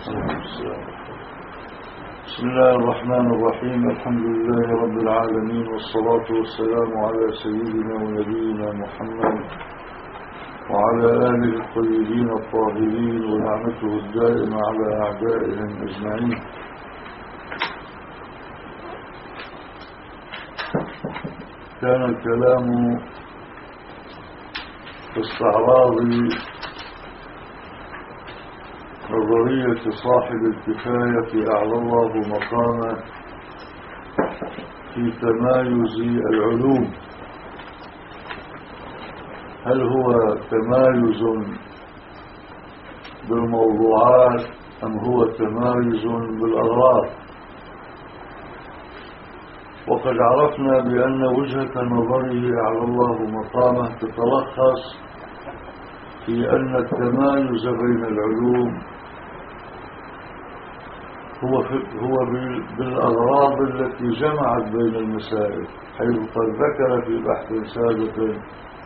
بسم الله الرحمن الرحيم. الحمد لله رب العالمين، والصلاة والسلام على سيدنا ونبينا محمد وعلى آله الطيبين الطاهرين ونعمته الدائمة على أعدائهم أجمعين. كان الكلام في استعراض نظرية صاحب الكفاية أعلى الله مقامه في تمايز العلوم. هل هو تمايز بالموضوعات أم هو تمايز بالأغراض؟ وقد عرفنا بأن وجهة نظره أعلى الله مقامه تتلخص في أن التمايز بين العلوم هو بالأغراض التي جمعت بين المسائل، حيث قد ذكر في بحث سابق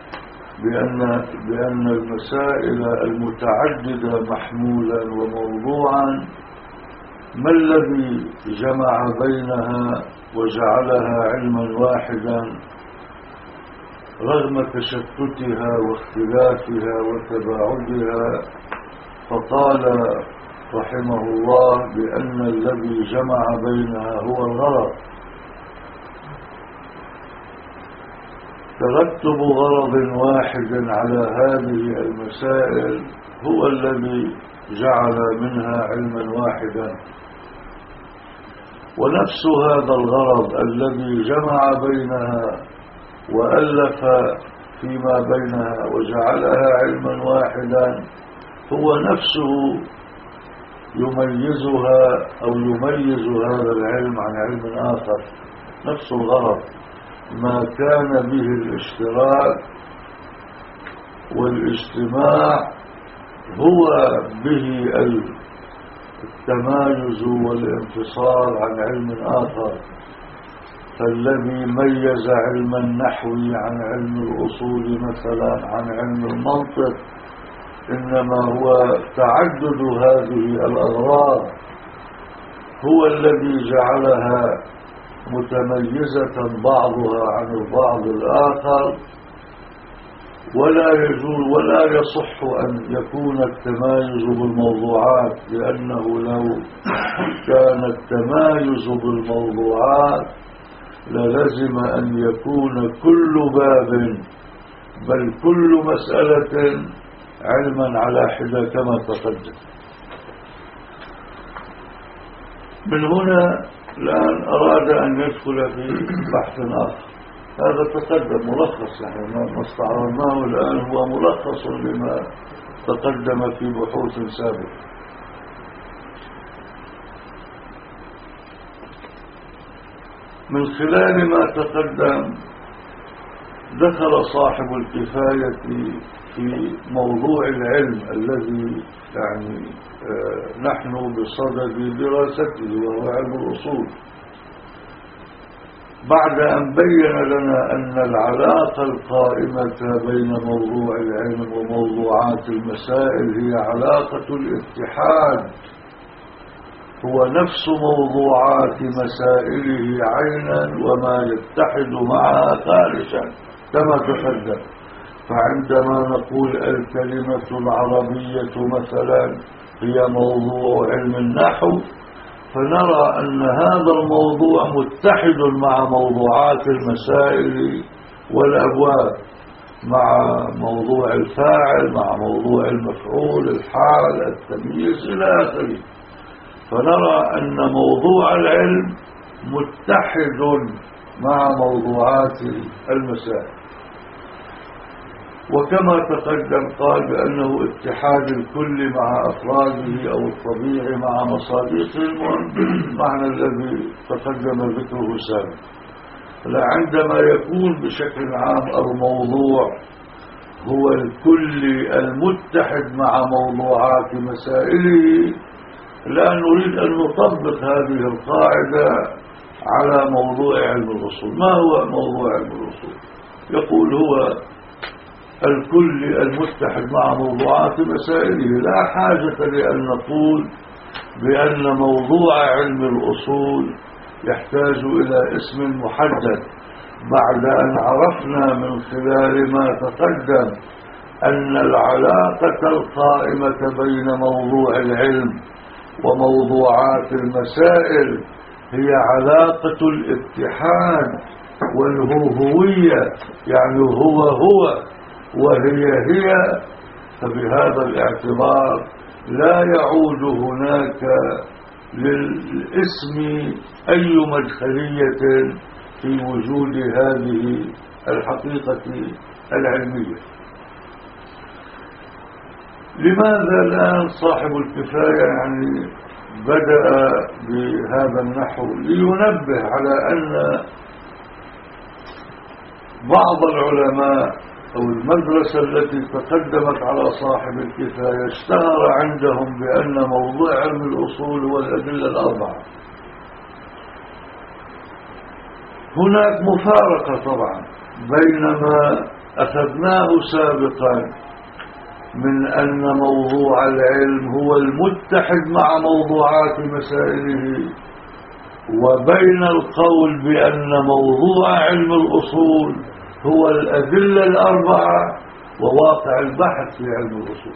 بأن المسائل المتعددة محمولا وموضوعا ما الذي جمع بينها وجعلها علما واحدا رغم تشتتها واختلافها وتباعدها؟ فقال رحمه الله بأن الذي جمع بينها هو الغرض. ترتب غرض واحد على هذه المسائل هو الذي جعل منها علما واحدا، ونفس هذا الغرض الذي جمع بينها وألف فيما بينها وجعلها علما واحدا هو نفسه يميزها أو يميز هذا العلم عن علم آخر. نفس الغرض ما كان به الاشتراك والاجتماع هو به التمايز والانفصال عن علم آخر. فالذي ميز علم النحو عن علم الأصول مثلا عن علم المنطق إنما هو تعدد هذه الأغراض، هو الذي جعلها متميزة بعضها عن البعض الآخر. ولا يجوز ولا يصح أن يكون التمايز بالموضوعات، لأنه لو كان التمايز بالموضوعات للزم أن يكون كل باب بل كل مسألة علما على حدة كما تقدم. من هنا الآن أراد أن يدخل في بحث آخر. هذا تقدم ملخص، يعني ما استعرضناه الآن هو ملخص لما تقدم في بحوث سابقة. من خلال ما تقدم دخل صاحب الكفاية في موضوع العلم الذي يعني نحن بصدد دراسته وهو علم الأصول، بعد أن بين لنا أن العلاقة القائمة بين موضوع العلم وموضوعات المسائل هي علاقة الاتحاد، هو نفس موضوعات مسائله عينا وما يتحد معها خارجا كما تقدم. فعندما نقول الكلمة العربية مثلا هي موضوع علم النحو، فنرى أن هذا الموضوع متحد مع موضوعات المسائل والأبواب، مع موضوع الفاعل، مع موضوع المفعول، الحال، التمييز إلى آخره. فنرى أن موضوع العلم متحد مع موضوعات المسائل. وكما تقدم قال بأنه اتحاد الكل مع أفراده أو الطبيعي مع مصادقه، المعنى الذي تقدم ذكره سابقا. عندما يكون بشكل عام الموضوع هو الكل المتحد مع موضوعات مسائله، لا نريد أن نطبق هذه القاعدة على موضوع علم الأصول. ما هو موضوع علم الأصول؟ يقول هو الكل المتحد مع موضوعات مسائله. لا حاجة لأن نقول بأن موضوع علم الأصول يحتاج إلى اسم محدد، بعد أن عرفنا من خلال ما تقدم أن العلاقة القائمة بين موضوع العلم وموضوعات المسائل هي علاقة الاتحاد والهوية، يعني هو وهي هي. فبهذا الاعتبار لا يعود هناك للاسم أي مدخلية في وجود هذه الحقيقة العلمية. لماذا الآن صاحب الكفاية يعني بدأ بهذا النحو؟ لينبه على أن بعض العلماء أو المدرسة التي تقدمت على صاحب الكفاية اشتهر عندهم بأن موضوع علم الأصول هو الأدلة الأربعة. هناك مفارقة طبعا بين ما أخذناه سابقا من أن موضوع العلم هو المتحد مع موضوعات مسائله، وبين القول بأن موضوع علم الأصول هو الأدلة الأربعة وواقع البحث في علم الأصول.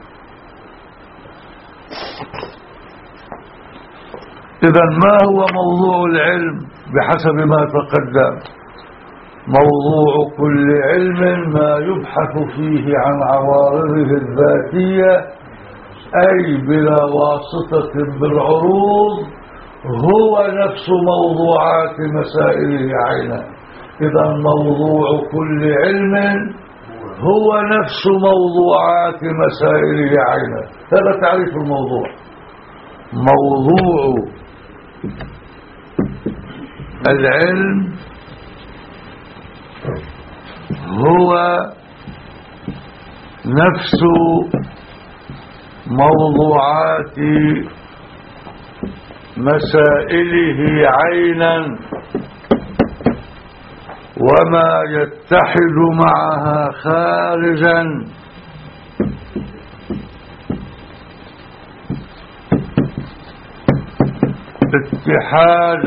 إذن ما هو موضوع العلم بحسب ما تقدم؟ موضوع كل علم ما يبحث فيه عن عوارضه الذاتية، أي بلا واسطة بالعروض، هو نفس موضوعات مسائله عينا. إذا موضوع كل علم هو نفس موضوعات مسائله عينا. هذا تعريف الموضوع. موضوع العلم هو نفس موضوعات مسائله عينا، وما يتحد معها خارجا اتحاد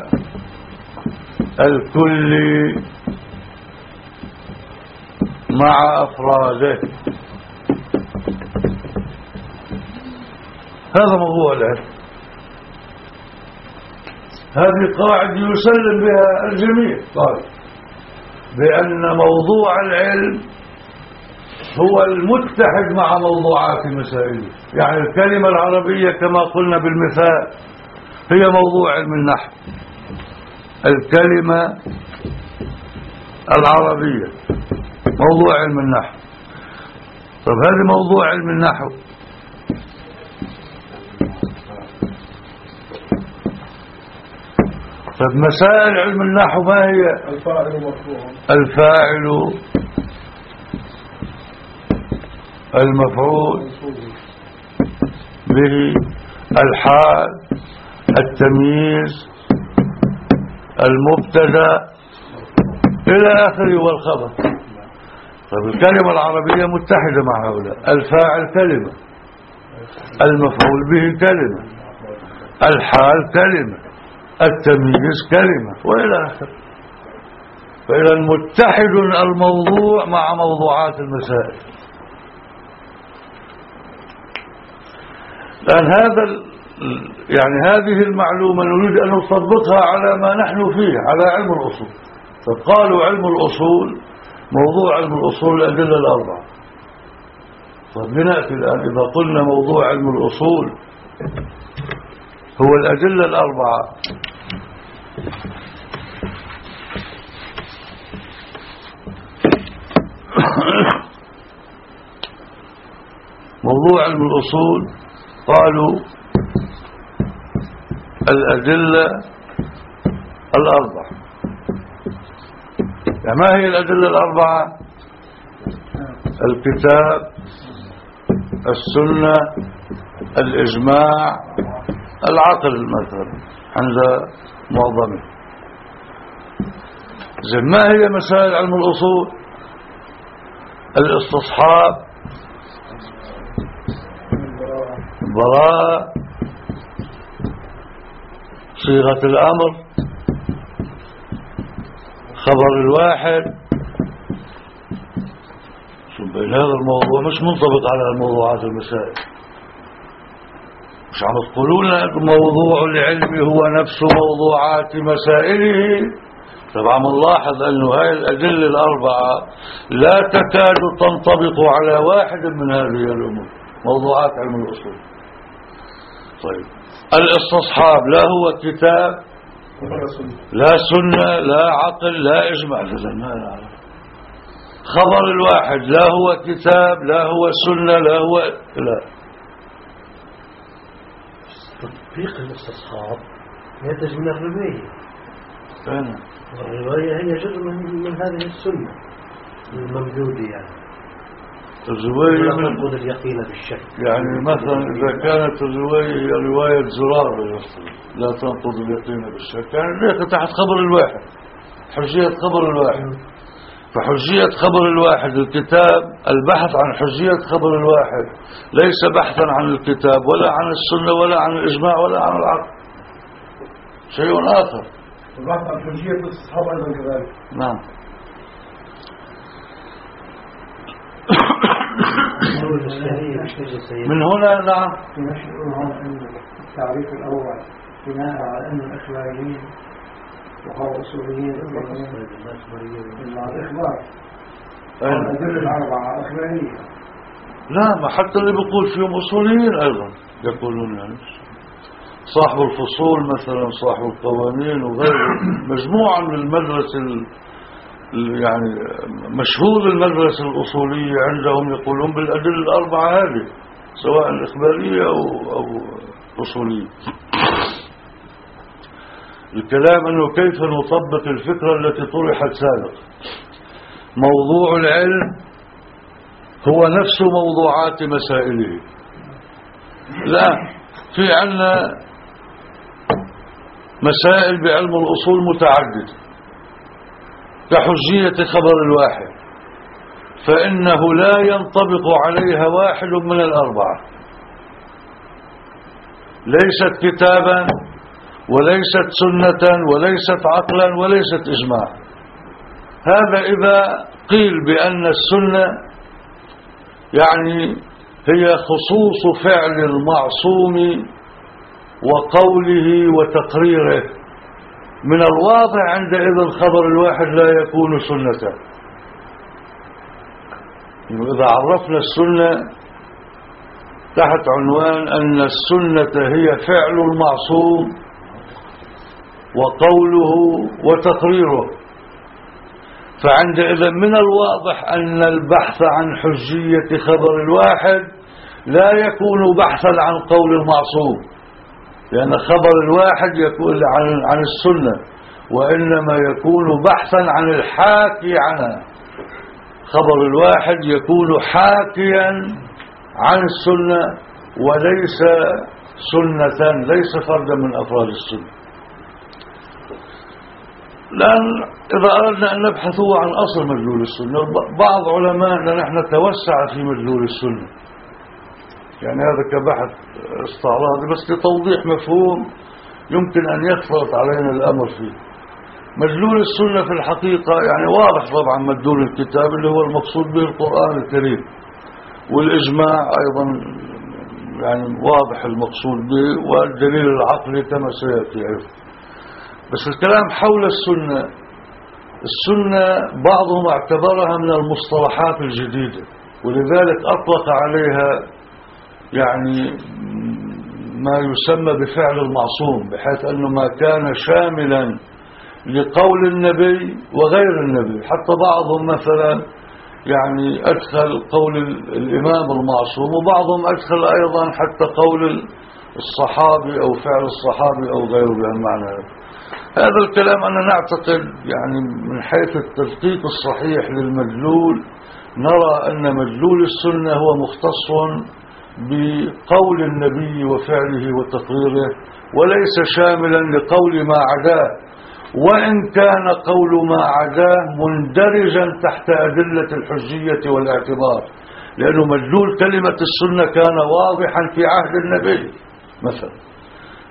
الكل مع أفراده. هذا موضوع العلم. هذه قاعدة يسلم بها الجميع، قال بأن موضوع العلم هو المتحد مع موضوعات مسائله. يعني الكلمة العربية كما قلنا بالمثال هي موضوع علم النحو. الكلمة العربية موضوع علم النحو. طب هذا موضوع علم النحو، طب مسائل علم النحو ما هي؟ الفاعل مرفوع، الفاعل، المفعول به، الحال، التمييز، المبتدا إلى آخره والخبر. طب الكلمة العربية متحدة مع هؤلاء. الفاعل كلمة، المفعول به كلمة، الحال كلمة، التمييز كلمة، وإلى آخره. فإذا متحد الموضوع مع موضوعات المسائل. لأن يعني هذه المعلومة نريد أن نطبقها على ما نحن فيه، على علم الأصول. فقالوا علم الأصول، موضوع علم الأصول الأدلة الأربعة. طب لنأتي الآن إذا قلنا موضوع علم الأصول هو الأدلة الأربعة، موضوع علم الأصول قالوا الأدلة الأربعة. يعني ما هي الأدلة الأربعة؟ الكتاب، السنة، الإجماع، العقل مثلا عند معظمه. زين ما هي مسائل علم الأصول؟ الاستصحاب، البراءة، صيغة الأمر، خبر الواحد. بين هذا الموضوع مش منطبق على الموضوعات المسائل. مش عم تقولوا لنا موضوع العلم هو نفس موضوعات مسائله؟ طبعا نلاحظ أنه هاي الأدلة الأربعة لا تكاد تنطبق على واحد من هذه الأمور، موضوعات علم الأصول. طيب الاستصحاب لا هو كتاب لا سنة لا عقل لا إجماع، خبر الواحد لا هو كتاب لا هو سنة لا هو لا. تطبيق الاستصحاب ينتج من الرواية، أنا والرواية هي جزء من هذه السنة الممدودة، يعني الرواية من تنقض اليقين بالشك. يعني مثلا إذا كانت الرواية هي رواية زرار لا تنقض اليقين بالشك، يعني ليك تحت خبر الواحد، حجية خبر الواحد. فحجية خبر الواحد الكتاب، البحث عن حجية خبر الواحد ليس بحثا عن الكتاب ولا عن السنة ولا عن الإجماع ولا عن العقل، شيء آخر. البحث عن حجية الصحابة أيضا كذلك. نعم. من هنا نعم ينشئون أن التعريف الأول بناء على أن الأخباريين وهو أصوليين الإخبار الأدلة الأربعة أخبارية. لا، ما حتى اللي بيقول فيهم أصوليين أيضا يقولون، يعني صاحب الفصول مثلا، صاحب القوانين وغيره، مجموعة من المدرسة يعني مشهور المدرسة الأصولية عندهم يقولون بالأدلة الأربعة هذه سواء الإخبارية أو أصولية. الكلام أنه كيف نطبق الفكرة التي طرحت سابقا. موضوع العلم هو نفس موضوعات مسائله. لا، في عنا مسائل بعلم الأصول متعددة كحجية خبر الواحد، فإنه لا ينطبق عليها واحد من الأربعة، ليست كتابا وليست سنة وليست عقلا وليست إجماع. هذا إذا قيل بأن السنة يعني هي خصوص فعل المعصوم وقوله وتقريره، من الواضح عندئذ خبر الواحد لا يكون سنة. إذا عرفنا السنة تحت عنوان أن السنة هي فعل المعصوم وقوله وتقريره، فعندئذ من الواضح أن البحث عن حجية خبر الواحد لا يكون بحثا عن قول المعصوم، لأن خبر الواحد يكون عن السنة، وإنما يكون بحثا عن الحاكي عنها. خبر الواحد يكون حاكيا عن السنة وليس سنة، ليس فردا من أفراد السنة. لأن إذا أردنا أن نبحث عن أصل مدلول السنة، بعض علماءنا نحن توسع في مدلول السنة، يعني هذا كبحث استعراضي بس لتوضيح مفهوم يمكن أن يختلط علينا الأمر فيه. مدلول السنة في الحقيقة يعني واضح طبعا مدلول الكتاب اللي هو المقصود به القرآن الكريم، والإجماع أيضا يعني واضح المقصود به، والدليل العقلي كما سيأتي. بس الكلام حول السنة بعضهم اعتبرها من المصطلحات الجديدة، ولذلك أطلق عليها يعني ما يسمى بفعل المعصوم، بحيث أنه ما كان شاملا لقول النبي وغير النبي. حتى بعضهم مثلا يعني أدخل قول الإمام المعصوم، وبعضهم أدخل أيضا حتى قول الصحابي أو فعل الصحابي أو غيره بهالمعنى. هذا الكلام أنا نعتقد يعني من حيث التدقيق الصحيح للمدلول نرى أن مدلول السنة هو مختص بقول النبي وفعله وتقريره، وليس شاملا لقول ما عداه، وإن كان قول ما عداه مندرجا تحت أدلة الحجية والاعتبار، لأنه مدلول كلمة السنة كان واضحا في عهد النبي مثلا،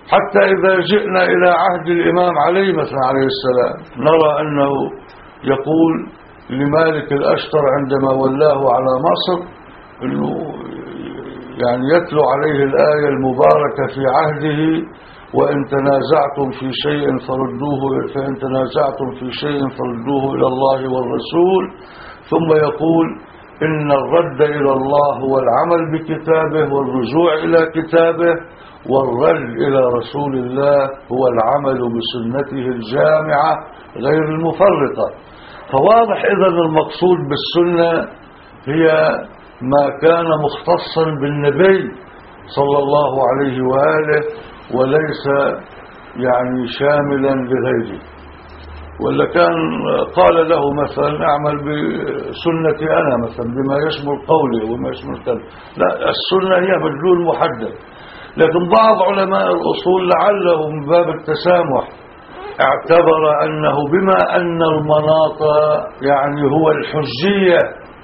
حتى إذا جئنا إلى عهد الإمام علي مثلا عليه السلام نرى أنه يقول لمالك الأشتر عندما ولاه على مصر أنه يعني يتلو عليه الآية المباركة في عهده وإن تنازعتم في شيء فإن تنازعتم في شيء فردوه إلى الله والرسول، ثم يقول إن الرد إلى الله هو العمل بكتابه والرجوع إلى كتابه، والرد إلى رسول الله هو العمل بسنته الجامعة غير المفرطة. فواضح إذن المقصود بالسنة هي ما كان مختصا بالنبي صلى الله عليه وآله وليس يعني شاملا لغيره. ولا كان قال له مثلا اعمل بسنتي أنا مثلا بما يشمل قولي وما يشمل كلام، لا، السنة هي مدلول محدد. لكن بعض علماء الأصول لعله من باب التسامح اعتبر أنه بما أن المناط يعني هو الحجية،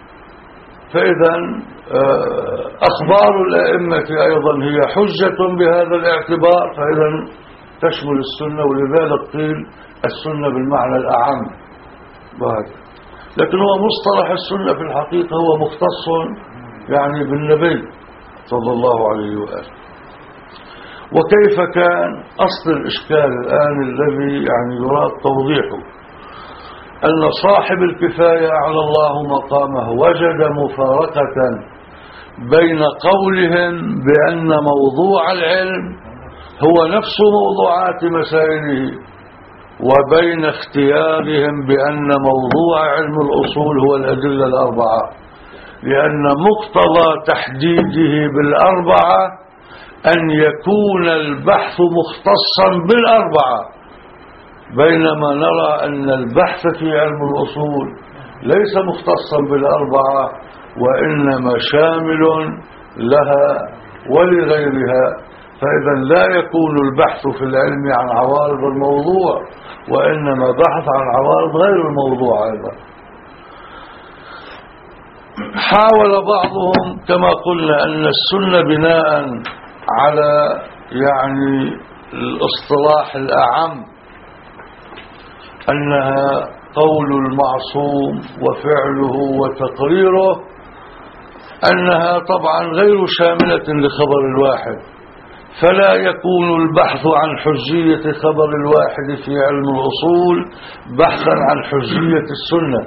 فإذا أخبار الأئمة أيضا هي حجة بهذا الاعتبار، فإذا تشمل السنة، ولذلك قيل السنة بالمعنى الأعم وهذا. لكن هو مصطلح السنة في الحقيقة هو مختص يعني بالنبي صلى الله عليه وآله. وكيف كان أصل الإشكال الآن الذي يعني يراد توضيحه أن صاحب الكفاية على الله مقامه وجد مفارقة بين قولهم بأن موضوع العلم هو نفس موضوعات مسائله وبين اختيارهم بأن موضوع علم الأصول هو الأدلة الأربعة، لأن مقتضى تحديده بالأربعة أن يكون البحث مختصا بالأربعة، بينما نرى أن البحث في علم الأصول ليس مختصا بالأربعة وإنما شامل لها ولغيرها. فإذا لا يكون البحث في العلم عن عوارض الموضوع، وإنما بحث عن عوارض غير الموضوع أيضا. حاول بعضهم كما قلنا أن السنة بناء على يعني الاصطلاح الأعم أنها قول المعصوم وفعله وتقريره، أنها طبعا غير شاملة لخبر الواحد، فلا يكون البحث عن حجية خبر الواحد في علم الأصول بحثا عن حجية السنة.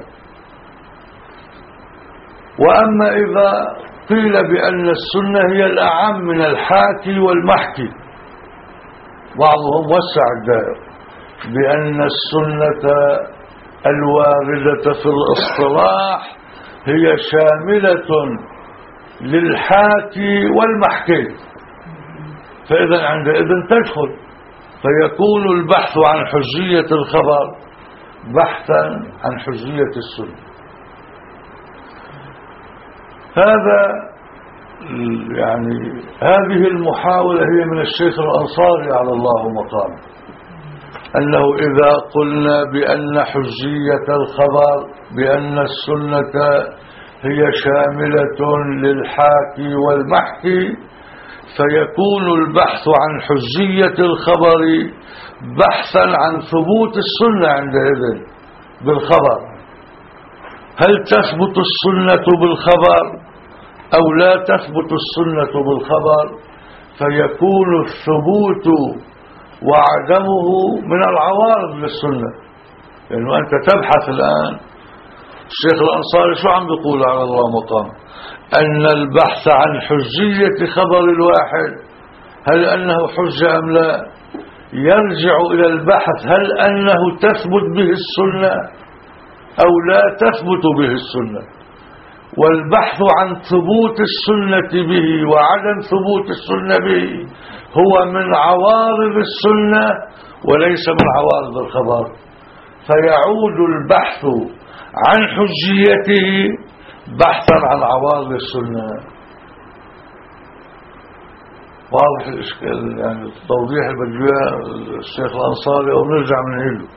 وأما إذا قيل بأن السنة هي الأعم من الحاكي والمحكي، بعضهم وسع الدائرة بأن السنة الواردة في الاصطلاح هي شاملة للحاكي والمحكي، فإذا عندئذ تدخل، فيكون البحث عن حجية الخبر بحثا عن حجية السنة. هذا يعني هذه المحاولة هي من الشيخ الأنصاري على الله مقامه، أنه إذا قلنا بأن حجية الخبر بأن السنة هي شاملة للحاكي والمحكي، فيكون البحث عن حجية الخبر بحثا عن ثبوت السنة عندئذ بالخبر. هل تثبت السنة بالخبر أو لا تثبت السنة بالخبر؟ فيكون الثبوت وعدمه من العوارض للسنة. لأنه أنت تبحث الآن، الشيخ الأنصاري شو عم بيقول على الله مقام؟ أن البحث عن حجية خبر الواحد هل أنه حجة أم لا يرجع إلى البحث هل أنه تثبت به السنة أو لا تثبت به السنة. والبحث عن ثبوت السنة به وعدم ثبوت السنة به هو من عوارض السنة وليس من عوارض الخبر، فيعود البحث عن حجيته بحثا عن عوارض السنة. واضح الإشكال؟ يعني التوضيح اللي بده الشيخ الأنصاري أو نرجع من عنده.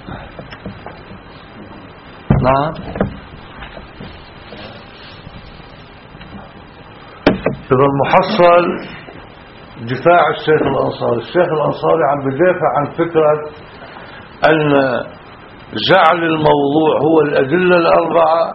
نعم. إذا المحصل دفاع الشيخ الأنصاري عم بدافع عن فكرة أن جعل الموضوع هو الأدلة الأربعة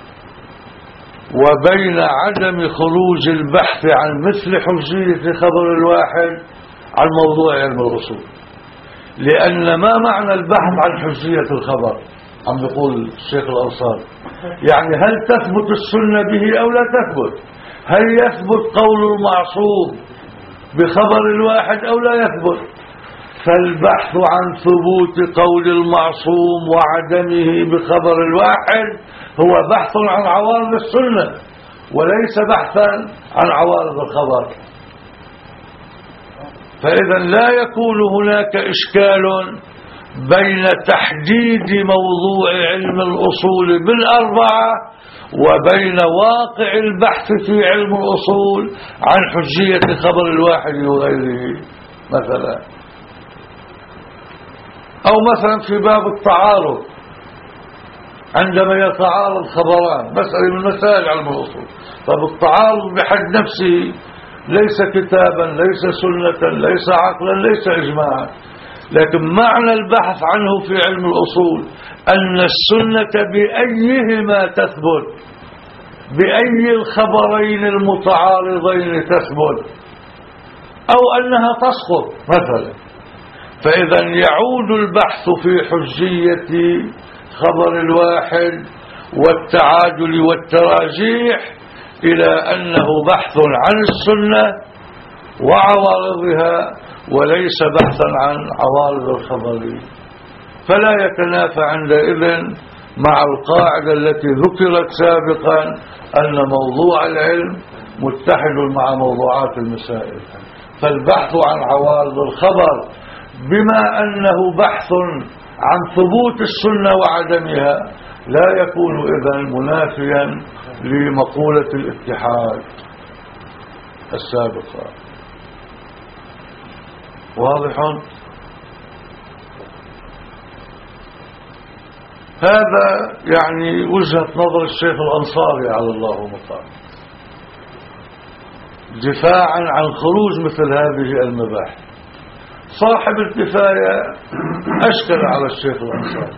وبين عدم خروج البحث عن مثل حجية خبر الواحد عن موضوع علم الأصول. لأن ما معنى البحث عن حجية الخبر؟ عم يقول الشيخ الأنصاري يعني هل تثبت السنة به أو لا تثبت؟ هل يثبت قول المعصوم بخبر الواحد أو لا يثبت؟ فالبحث عن ثبوت قول المعصوم وعدمه بخبر الواحد هو بحث عن عوارض السنة وليس بحثا عن عوارض الخبر. فإذا لا يكون هناك إشكال بين تحديد موضوع علم الأصول بالأربعة وبين واقع البحث في علم الأصول عن حجية خبر الواحد وغيره. مثلا أو مثلا في باب التعارض عندما يتعارض خبران، مسألة من مسائل علم الأصول. طب التعارض بحد نفسه ليس كتابا، ليس سنة، ليس عقلا، ليس إجماعا، لكن معنى البحث عنه في علم الأصول أن السنة بأيهما تثبت، بأي الخبرين المتعارضين تثبت، أو أنها تسقط مثلا. فإذا يعود البحث في حجية خبر الواحد والتعادل والتراجيح إلى أنه بحث عن السنة وعوارضها وليس بحثا عن عوارض الخبر. فلا يتنافى عندئذ مع القاعدة التي ذكرت سابقا أن موضوع العلم متحد مع موضوعات المسائل. فالبحث عن عوارض الخبر بما أنه بحث عن ثبوت السنة وعدمها لا يكون إذن منافيا لمقولة الاتحاد السابقة. واضح؟ هذا يعني وجهة نظر الشيخ الأنصاري على الله مطاع دفاعا عن خروج مثل هذه المباحث. صاحب الكفاية أشكل على الشيخ الأنصاري،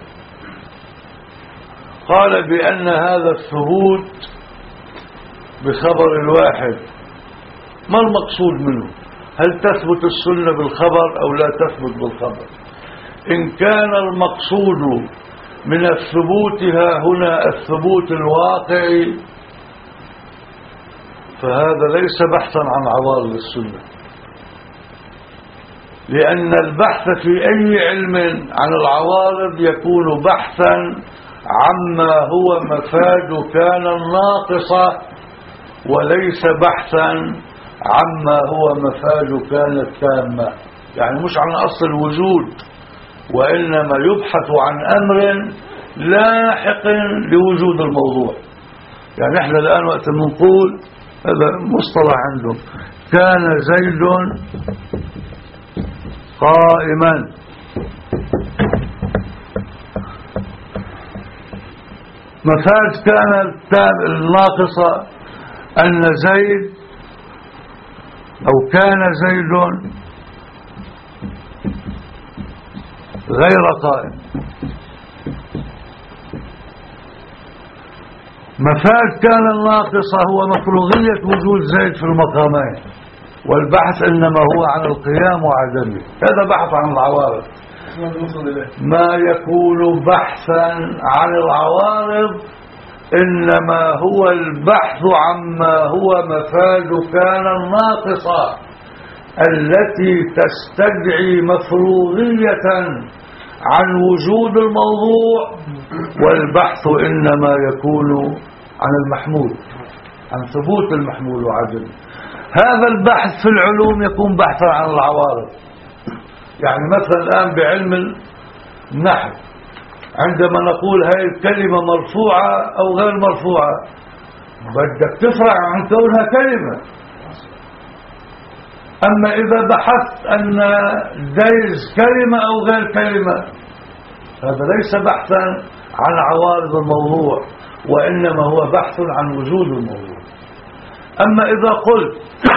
قال بأن هذا الثبوت بخبر الواحد ما المقصود منه؟ هل تثبت السنة بالخبر أو لا تثبت بالخبر؟ إن كان المقصود من الثبوت ها هنا الثبوت الواقعي فهذا ليس بحثا عن عوارض السنة، لأن البحث في أي علم عن العوارض يكون بحثا عما هو مفاد كان الناقصة وليس بحثا عما هو مفاد كان التامة. يعني مش عن أصل الوجود وإنما يبحث عن أمر لاحق لوجود الموضوع. يعني احنا الآن وقت نقول هذا مصطلح عندهم كان زيد قائما، مفاد كان الناقصة أن زيد أو كان زيد غير قائم. مفاد كان الناقصة هو مفروغية وجود زيد في المقامين، والبحث إنما هو عن القيام وعدمه. هذا بحث عن العوارض. ما يكون بحثا عن العوارض إنما هو البحث عما هو مفاد كان الناقصة التي تستدعي مفروغية عن وجود الموضوع، والبحث إنما يكون عن المحمول، عن ثبوت المحمول وعدمه. هذا البحث في العلوم يكون بحثا عن العوارض. يعني مثلا الآن بعلم النحو عندما نقول هاي الكلمة مرفوعة أو غير مرفوعة بدك تفرع عن كونها كلمة. أما إذا بحثت أن ديز كلمة أو غير كلمة هذا ليس بحثا عن عوارض الموضوع وإنما هو بحث عن وجود الموضوع. أما إذا قلت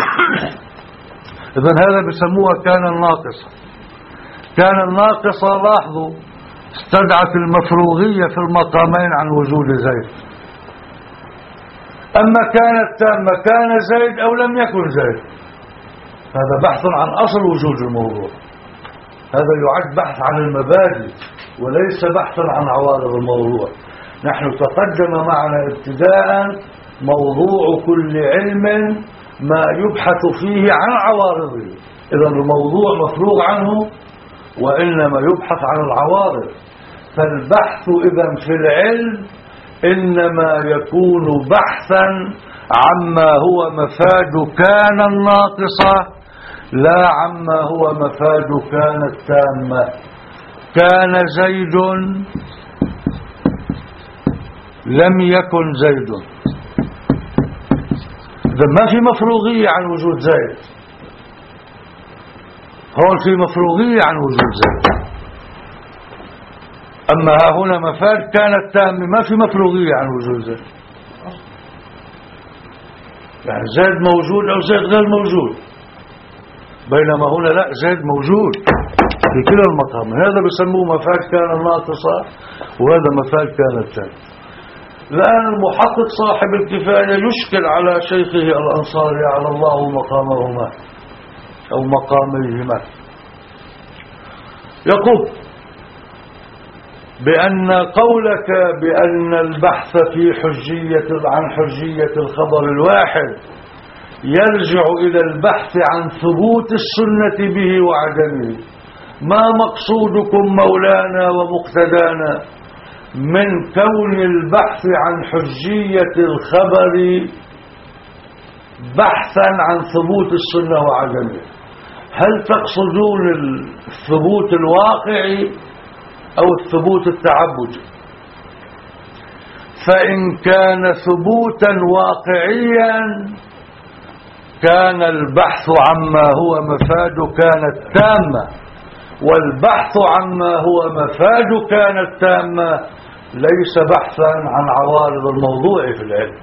إذن هذا بسموها كان الناقصة. كان الناقصة لاحظوا استدعت المفروغية في المقامين عن وجود زيد. أما كانت تامة كان زيد أو لم يكن زيد، هذا بحث عن أصل وجود الموضوع، هذا يعد بحث عن المبادئ وليس بحثا عن عوارض الموضوع. نحن تقدم معنا ابتداء موضوع كل علم ما يبحث فيه عن عوارضه، إذا الموضوع مفروغ عنه وإنما يبحث عن العوارض. فالبحث إذا في العلم إنما يكون بحثا عما هو مفاد كان الناقصة لا عما هو مفاد كان التامة. كان زيد لم يكن زيد، إذا ما في مفروغية عن وجود زيد، هون في مفروغية عن وجود زيد. أما ها هنا مفاد كان التام ما في مفروغية عن وجود زيد، يعني زيد موجود أو زيد غير موجود، بينما هنا لا، زيد موجود في كلا المقام. هذا بسموه مفاد كان الناقصة وهذا مفاد كان التام. الآن المحقق صاحب الكفاية يشكل على شيخه الأنصاري على الله مقامهما أو مقاميهما، يقول بأن قولك بأن البحث في عن حجية الخبر الواحد يرجع إلى البحث عن ثبوت السنة به وعدمه. ما مقصودكم مولانا ومقتدانا من كون البحث عن حجية الخبر بحثا عن ثبوت السنة وعدمه؟ هل تقصدون الثبوت الواقعي أو الثبوت التعبدي؟ فإن كان ثبوتا واقعيا كان البحث عما هو مفاد كان التامة، والبحث عما هو مفاد كان التامة ليس بحثا عن عوارض الموضوع في العلم.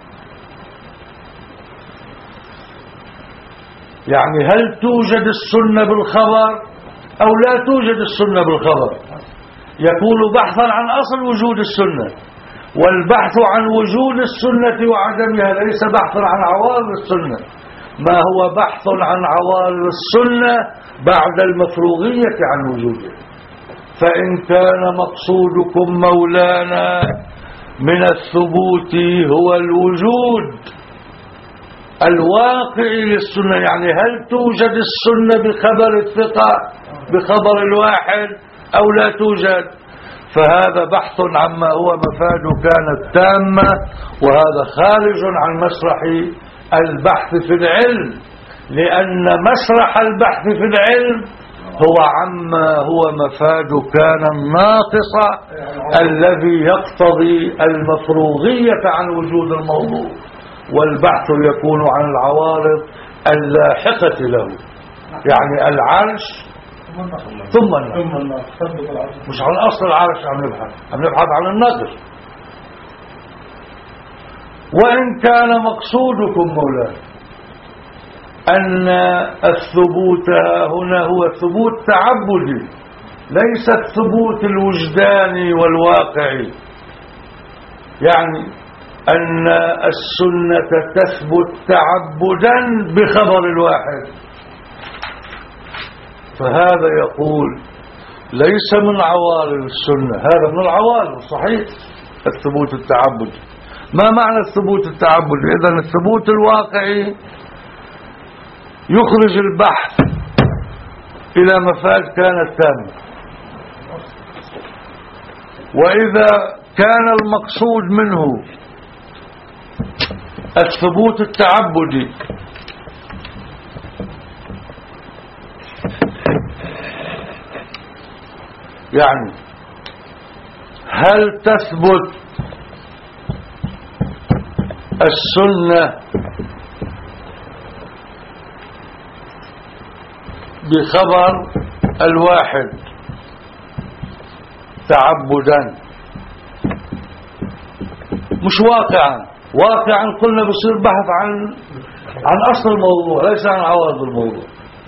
يعني هل توجد السنة بالخبر أو لا توجد السنة بالخبر؟ يكون بحثا عن أصل وجود السنة، والبحث عن وجود السنة وعدمها ليس بحثا عن عوارض السنة، ما هو بحث عن عوارض السنة بعد المفروغية عن وجودها. فإن كان مقصودكم مولانا من الثبوت هو الوجود الواقعي للسنة، يعني هل توجد السنة بخبر الثقة بخبر الواحد أو لا توجد، فهذا بحث عما هو مفاد كانت تامة، وهذا خارج عن مسرح البحث في العلم، لأن مسرح البحث في العلم هو عما هو مفاد كان الناقصة الذي يقتضي المفروغية عن وجود الموضوع، والبحث يكون عن العوارض اللاحقة له، يعني العرش ثم النقص، مش عن أصل العرش عم نبحث عن النقص. وإن كان مقصودكم مولانا أن الثبوت هنا هو ثبوت تعبدي ليس الثبوت الوجداني والواقعي، يعني أن السنة تثبت تعبدا بخبر الواحد، فهذا يقول ليس من عوارض السنة، هذا من العوارض صحيح الثبوت التعبدي. ما معنى الثبوت التعبدي؟ إذن الثبوت الواقعي يخرج البحث إلى مفاد كانت تامة، وإذا كان المقصود منه الثبوت التعبدي يعني هل تثبت السنة بخبر الواحد تعبدا مش واقعا، واقعا قلنا بصير بحث عن أصل الموضوع ليس عن عوارض الموضوع.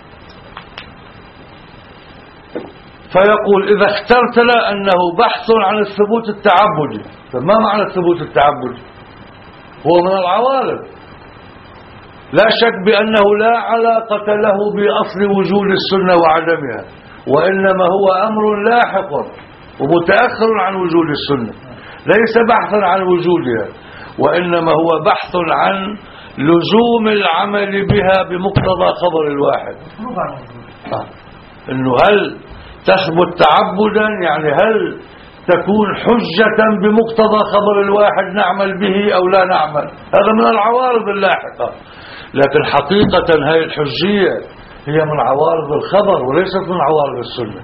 فيقول إذا اخترت لا أنه بحث عن الثبوت التعبدي. فما معنى الثبوت التعبدي؟ هو من العوارض، لا شك بأنه لا علاقة له بأصل وجود السنة وعدمها، وإنما هو أمر لاحق ومتأخر عن وجود السنة، ليس بحثا عن وجودها، وإنما هو بحث عن لزوم العمل بها بمقتضى خبر الواحد. إنه هل تثبت تعبدا، يعني هل تكون حجة بمقتضى خبر الواحد نعمل به أو لا نعمل. هذا من العوارض اللاحقة، لكن حقيقة هذه الحجية هي من عوارض الخبر وليست من عوارض السنة،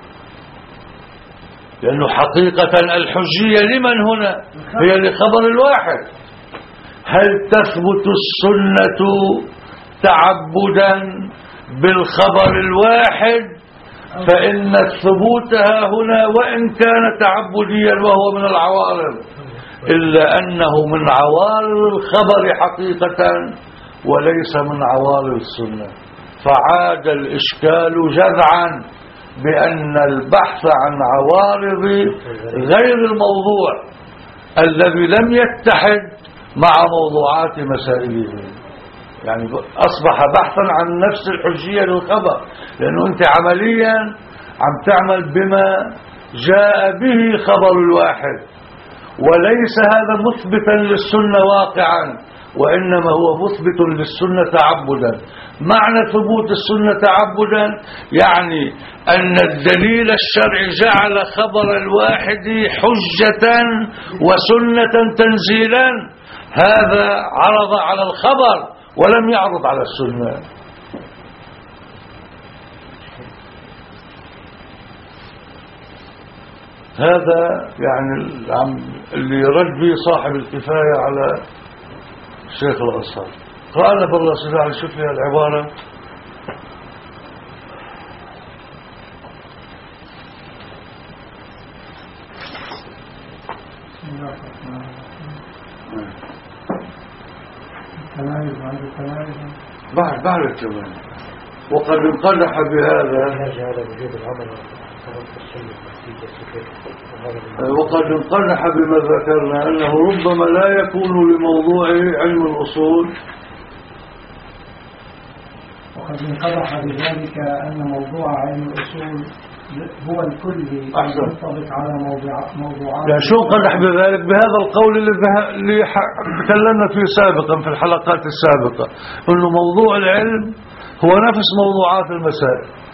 لأنه حقيقة الحجية لمن هنا؟ هي لخبر الواحد. هل تثبت السنة تعبدا بالخبر الواحد؟ فإن ثبوتها هنا وإن كان تعبديا وهو من العوارض، إلا أنه من عوارض الخبر حقيقة وليس من عوارض السنة. فعاد الإشكال جذعا بأن البحث عن عوارض غير الموضوع الذي لم يتحد مع موضوعات مسائله، يعني أصبح بحثا عن نفس الحجية للخبر، لأنه أنت عمليا عم تعمل بما جاء به خبر الواحد، وليس هذا مثبتا للسنة واقعا، وإنما هو مثبت للسنة تعبدا. معنى ثبوت السنة تعبدا يعني أن الدليل الشرعي جعل خبر الواحد حجة وسنة تنزيلا، هذا عرض على الخبر ولم يعرض على السنة. هذا يعني اللي رد به صاحب الكفاية على الشيخ الأصال. قال بالله سبحانه شوف لي العبارة: بعد التمام. وقد انقدح بهذا وقد انقدح بما ذكرنا أنه ربما لا يكون لموضوع علم الأصول. وقد انقدح بذلك أن موضوع علم الأصول هو الكلي المنطبق على موضوعات. يعني شو انقدح بذلك؟ بهذا القول اللي تكلمنا فيه سابقا في الحلقات السابقة، أنه موضوع العلم هو نفس موضوعات المسائل،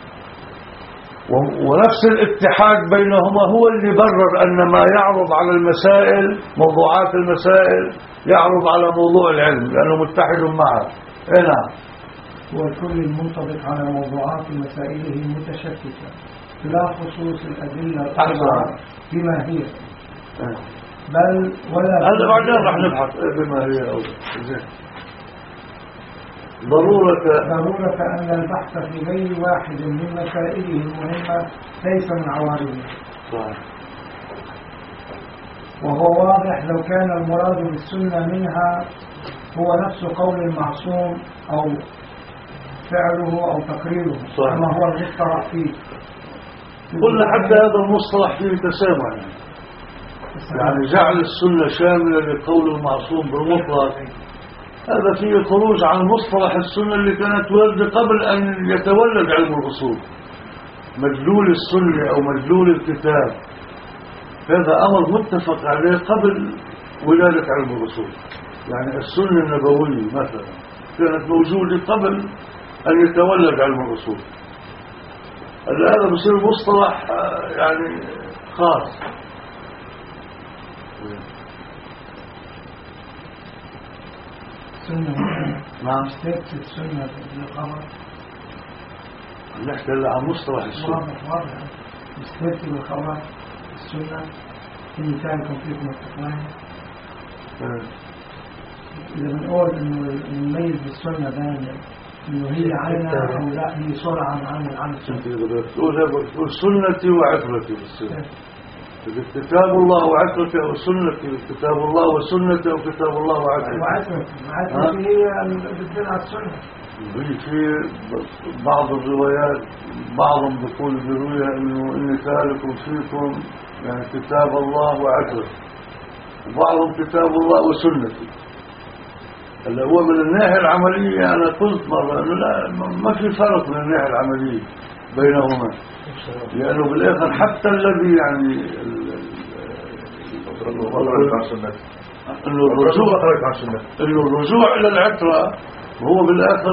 ونفس الاتحاد بينهما هو اللي برر أن ما يعرض على المسائل موضوعات المسائل يعرض على موضوع العلم لأنه متحد معه. نعم، هو الكل المنطبق على موضوعات مسائله المتشتتة لا خصوص الأدلة الأربعة بما هي، بل ولا هذا بعدين راح نبحث بما هي أولا. ضرورة أن البحث في غير واحد من مسائله المهمة ليس من عوارضه. وهو واضح لو كان المراد بالسنة منها هو نفس قول المعصوم أو فعله أو تقريره كما هو المصطلح فيه. قلنا حتى هذا المصطلح فيه تسامح، يعني جعل السنة شاملة لقول المعصوم بالمطلق، هذا فيه خروج عن مصطلح السنة اللي كانت ولد قبل أن يتولد علم الأصول. مدلول السنة أو مدلول الكتاب هذا أمر متفق عليه قبل ولادة علم الأصول. يعني السنة النبوية مثلا كانت موجودة قبل أن يتولد علم الأصول. هذا بصير مصطلح يعني خاص. نعم، اشتركت السنة بالخبر. نحكي عن مصطلح السنة. واضح اشتركت بالخبر السنة في مثال كثير من التقوين. إذا بنقول إنه نميز بالسنة بين إنه هي عينة أو لا هي صورة عن السنة. تقول سنتي وعفرتي بالسنة. كتاب الله وعترته أو سنته، كتاب الله وسنته أو كتاب الله وعترته. وعترته هي بدنا على السنة. في بعض الروايات بعضهم بيقول برؤيا إنه إني تارك فيكم يعني كتاب الله وعترته، وبعضهم كتاب الله وسنته. اللي هو من الناحية العملية أنا قلت مرة إنه لا ما في فرق من الناحية العملية بينهما، لأنه بالآخر حتى الذي يعني إنه الرجوع إلى العترة هو بالآخر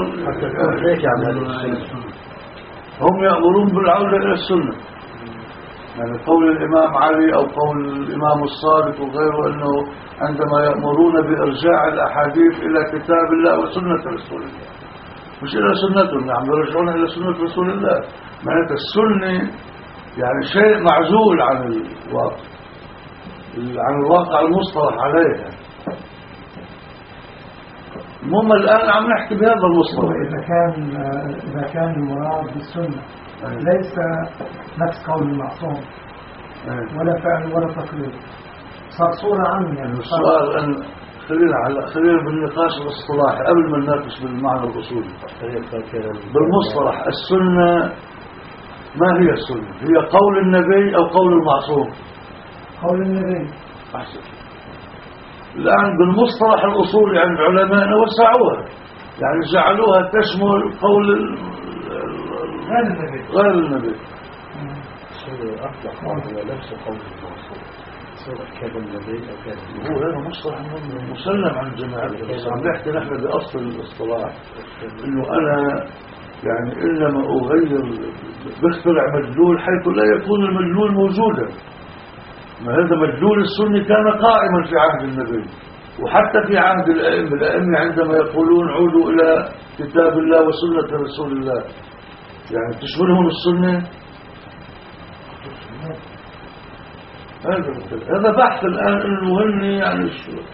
هم يأمرون بالعودة إلى السنة. يعني قول الإمام علي أو قول الإمام الصادق وغيره أنه عندما يأمرون بإرجاع الأحاديث إلى كتاب الله وسنة رسول الله، مش إلى سنتهم، يعني يرجعون إلى سنة رسول الله. معناته السنة يعني شيء معزول عن الواقع المصطلح عليه. المهم الآن عم نحكي بهذا المصطلح. إذا كان المراد بالسنة ليس نفس قول المعصوم ولا فعل ولا تقرير، صار صورة عنه. يعني السؤال أن خلينا بالنقاش الاصطلاحي قبل ما نناقش بالمعنى الأصولي. بالمصطلح السنة ما هي السنة؟ هي قول النبي أو قول المعصوم؟ قول النبي. أحسن. الآن بالمصطلح الأصولي عند علمائنا وسعوها، يعني جعلوها تشمل قول غير النبي. أطلق هو نفس قول المعصوم، سواء كان النبي أو كان هو هذا مصطلح مسلم عن الجماعة. بس عم نحكي نحن بأصل الاصطلاح إنه أنا يعني إنما أغير بخترع مدلول حيث لا يكون المدلول موجودا. ما هذا مدلول السنة كان قائما في عهد النبي وحتى في عهد الأئمة عندما يقولون عودوا إلى كتاب الله وسنة رسول الله، يعني تشملهم السنة. هذا بحث الآن إنه هن يعني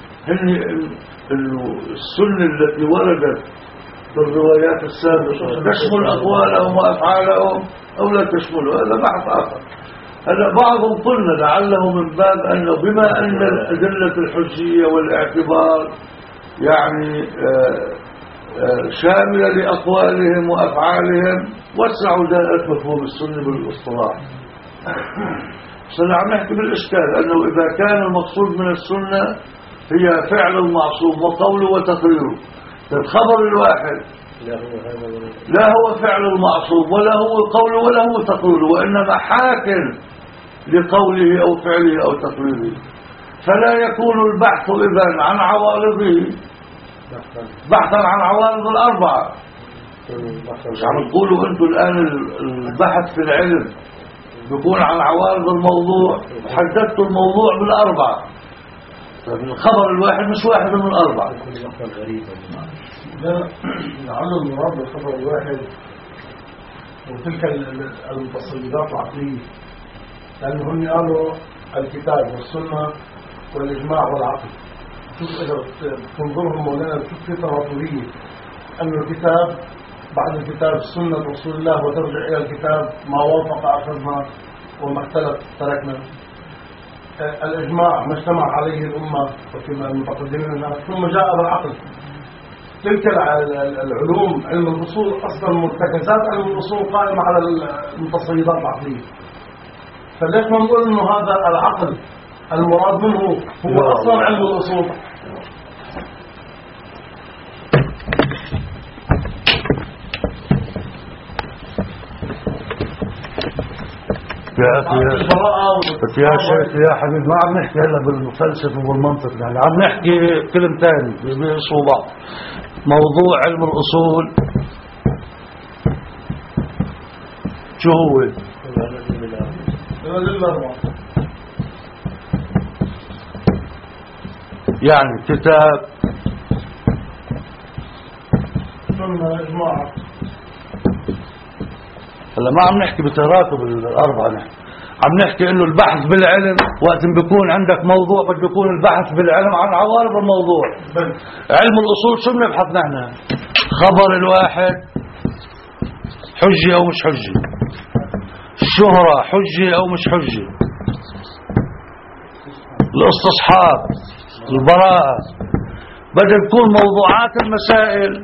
إنه السنة التي وردت بالروايات السابقة تشمل أقوالهم وأفعالهم أو لا تشمل، هذا بحث آخر. هذا بعضهم قلنا لعله من باب أنه بما أن الأدلة الحجية والاعتبار يعني شاملة لأقوالهم وأفعالهم وسعوا دائرة مفهوم السنة بالاصطلاح. عم نحكي بالإشكال أنه إذا كان المقصود من السنة هي فعل المعصوم وقوله وتقريره، الخبر الواحد لا هو فعل المعصوم ولا هو قوله ولا هو تقريره، وإنما حاكم لقوله أو فعله أو تقريره، فلا يكون البحث إذن عن عوارضه بحثا عن عوارض الأربعة. مش عم تقولوا أنتم الآن البحث في العلم بيكون عن عوارض الموضوع، حددتوا الموضوع بالأربعة، الخبر الواحد مش واحد من الأربعة. لعل المراد بالخبر الواحد وتلك المتصيدات العقلية، لأنهم قالوا الكتاب والسنة والإجماع والعقل. شوف إذا تنظرهم مولانا تشوف في تراتبية أن الكتاب بعد الكتاب سنة رسول الله وترجع إلى الكتاب ما وافق أخذنا وما اختلف تركنا. الإجماع ما اجتمع عليه الأمة وكما المتقدمين ثم جاء بالعقل. تلك العلوم علم الأصول أصلا مرتكزات علم الأصول قائمة على المتصيدات العقلية. فليش ما نقول إنه هذا العقل المراد منه هو أصلا علم الأصول؟ يا شيخ يا حبيبي ما عم نحكي هلا بالفلسفه والمنطق، يعني عم نحكي كلمتين بيصوا بعض. موضوع علم الأصول شو هو؟ يعني كتاب هلا ما عم نحكي بتراتب الأربعة، نحن عم نحكي إنه البحث بالعلم وقت بيكون عندك موضوع بده يكون البحث بالعلم عن عوارض الموضوع. علم الأصول شو بنبحث نحن؟ خبر الواحد حجة أو مش حجة، الشهرة حجة أو مش حجة، الاستصحاب، البراءة، بدل تكون موضوعات المسائل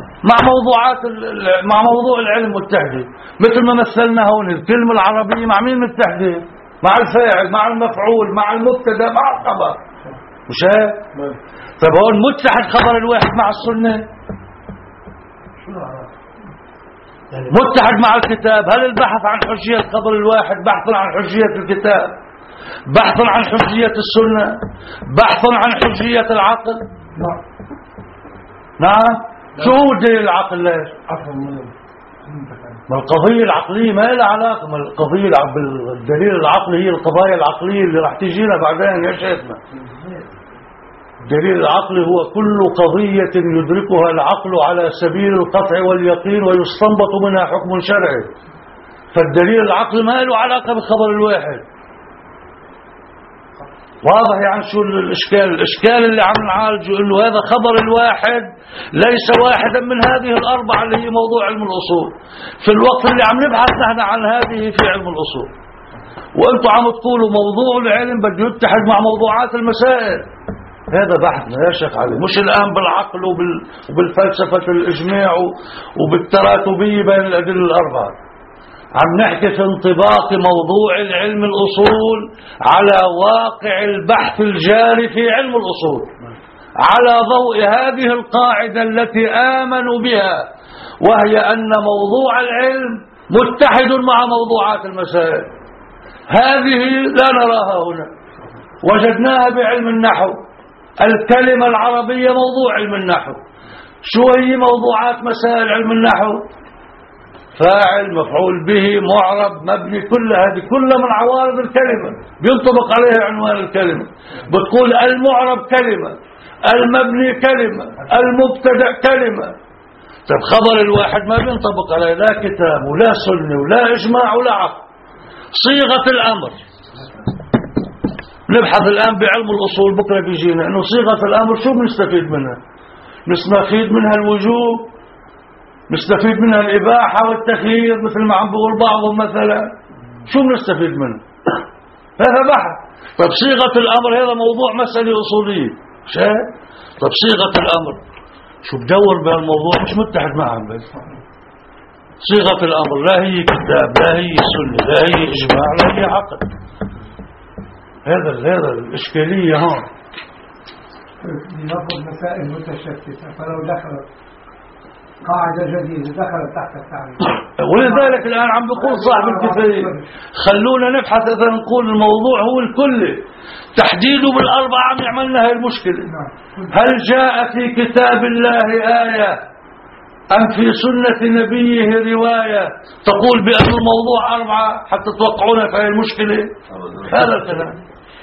مع موضوع العلم متحدة، مثل ما مثلنا هون الكلمة العربية مع مين متحدة؟ مع الفاعل، مع المفعول، مع المبتدا، مع الخبر، مش هيك؟ طيب هون متحد خبر الواحد مع السنة، متحد مع الكتاب. هل البحث عن حجية خبر الواحد بحث عن حجية الكتاب، بحث عن حجية السنة، بحث عن حجية العقل؟ نعم. شو هو الدليل العقل؟ ليش؟ ما القضية العقلية ما لها علاقة، ما القضية الدليل العقلي هي القضايا العقلية اللي راح تجينا بعدين يا شيخنا. الدليل العقلي هو كل قضية يدركها العقل على سبيل القطع واليقين ويستنبط منها حكم شرعي. فالدليل العقلي ما له علاقة بالخبر الواحد. واضح يعني شو الإشكال اللي عم نعالجه، إنه هذا خبر الواحد ليس واحدا من هذه الأربعة اللي هي موضوع علم الأصول، في الوقت اللي عم نبحث نحن عن هذه في علم الأصول، وأنتم عم تقولوا موضوع العلم بده يتحد مع موضوعات المسائل. هذا بحثنا يا شيخ علي، مش الآن بالعقل وبالفلسفة الإجماع وبالتراتبية بين الأدلة الأربعة. عم نحكي في انطباق موضوع العلم الأصول على واقع البحث الجاري في علم الأصول، على ضوء هذه القاعدة التي آمنوا بها، وهي أن موضوع العلم متحد مع موضوعات المسائل. هذه لا نراها هنا، وجدناها بعلم النحو. الكلمة العربية موضوع علم النحو. شو هي موضوعات مسائل علم النحو؟ فاعل، مفعول به، معرب، مبني، كل هذه كلها من عوارض الكلمة بينطبق عليها عنوان الكلمة. بتقول المعرب كلمة، المبني كلمة، المبتدأ كلمة. طيب خبر الواحد ما بينطبق عليه لا كتاب ولا سنة ولا إجماع ولا عقل. صيغة الأمر نبحث الآن بعلم الأصول، بكرة بيجينا إنه صيغة الأمر شو بنستفيد منها؟ نستفيد منها الوجوب، نستفيد منها الإباحة والتخيير مثل ما عم بقول بعضهم مثلا. شو بنستفيد منه؟ هذا بحث. طب صيغة الأمر هذا موضوع مسألة أصولية، شايف؟ طب صيغة الأمر شو بدور بهالموضوع؟ مش متحد معها. بس صيغة الأمر لا هي كتاب، لا هي سنة، لا هي إجماع، لا هي عقل. هذا الإشكالية هون. لنفرض مسائل متشتتة، فلو دخلت قاعدة جديدة دخلت تحت التعريف. ولذلك الآن عم بيقول صاحب الكفاية خلونا نبحث إذا نقول الموضوع هو الكلي، تحديده بالأربعة عم يعملنا هاي المشكلة. هل جاء في كتاب الله آية أم في سنة نبيه رواية تقول بأن الموضوع أربعة حتى توقعونا في هاي المشكلة؟ هذا الكلام.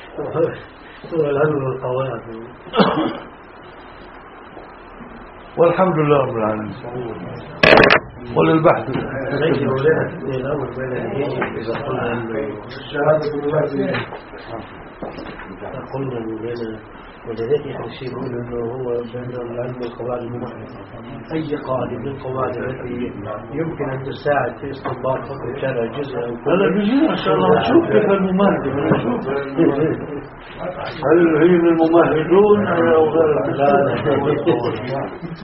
والحمد لله رب العالمين. وللبحث قلنا ولذلك يحسي يقول انه هو بين العلم والقواعد الممهدة. اي قاعده من القواعد التي يمكن ان تساعد في استنباط حكم شرع جزء او كل. هلا بيجينا ان شاء الله نشوف كيف الممهدة، نشوف هل هي من الممهدون او غير.